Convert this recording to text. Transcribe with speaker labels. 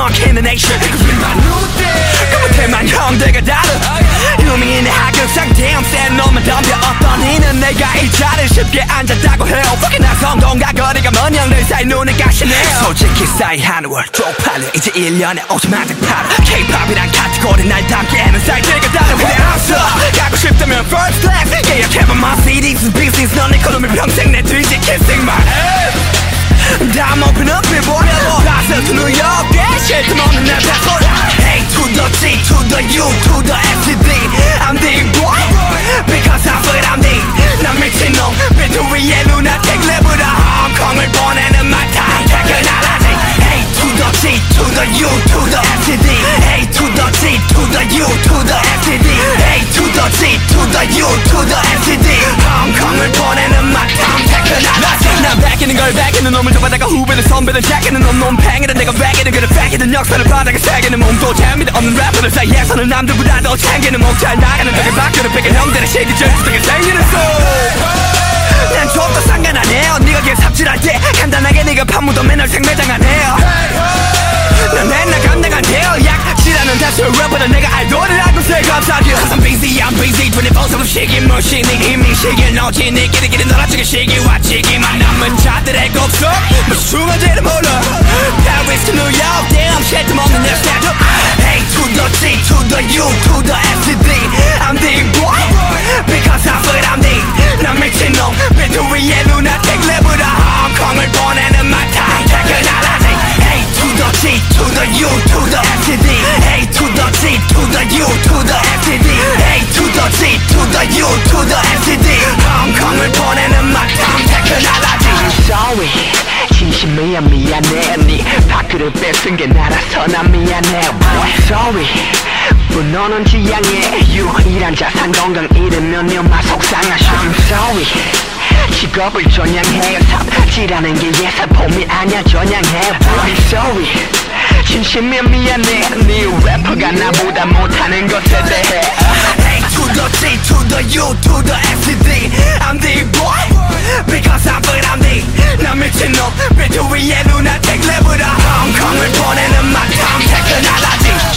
Speaker 1: drunk in the nation 그 못해만 형들과 다른 유명인의 하극상 damn 센 놈만 덤벼 어떤 이는 내가 이 자리를 쉽게 앉았다고 해요 Fucking 나 성공과 거리가 먼 형들 사이 눈에 가시네요 솔직히 싸이 하는 월 쪽팔려 이제 1년에 50만 장 팔아 K-POP이란 카테고리 날 담기에는 사이트가 다른 그래 앞서 가고 싶다면 first class 예약해봐 my CDs and business 넌 이코노미 평생 내 뒤지 kissing my ass I'm open up and boy Brazil to New York yeah shit 틈 없는 내 passport A to the G to the U to the S to D I'm the boy Because I feel I'm the 난 미친놈 비트 위에 lunatic 레브라 홍콩을 보내는 my time 퇴근하라지 A to the G to the U to the S to D A to the G to the U to the S to D A to the G to the U to the S to D 홍콩을 보내는 my time 퇴근하라지 난 베끼는 걸 베끼는 놈을 잡아다가 후배들 선배들 제끼는 놈 놈팽이든 내가 베끼는 그를 베끼든 역사를 바닥에 새기는 몸도 재미도 없는 래퍼들 사이에서는 남들보다 더 챙기는 목 잘 나가는 덕에 밖으로 베낀 형들의 시기절 속에 생기는 소난 좀더 상관 안 해요 네가 걔 삽질할 때 간단하게 네가 판무도 맨날 생매장 안 해요 난 맨날 감당 안 돼요 약실하는 다수 래퍼들 내가 아이돌을 알고 새 감사하길 I'm busy 24/7 시기 무시니 이미 시기를 놓지 네 끼리끼리 놀아주기 시기와 지기만 남은 자들의 곡속 무슨 수만지를 몰라 Paris to New York damn shit 틈 없는 내 스타일 A to the G to the U to the S to D I'm the boy Because I feel I'm the 난 미친놈 비트 위에 lunatic 레브라 홍콩을 보내는 my time 퇴근하라지 A to the G to the U to the S to D A to the G to the U to the S to D A to the G to the U to the S to D 홍콩을 보내는 my time 퇴근하라지
Speaker 2: I'm sorry 진심 미안해 네 밖으로 뺏은 게 나라서 난 미안해 I'm sorry 분노는 지향해 유일한 자산 건강 잃으면 네 엄마 속상하셔 I'm sorry 직업을 전향해 삽질하는 게 예사폼이 아니야 전향해 I'm sorry 진심이 미안해 네 래퍼가 나보다 못하는 것에 대해
Speaker 1: A to the G to the U to the S to D I'm the boy Because I feel I'm the 난 미친놈 비트 위에 lunatic 레브라 홍콩을 보내는 my time 퇴근하라지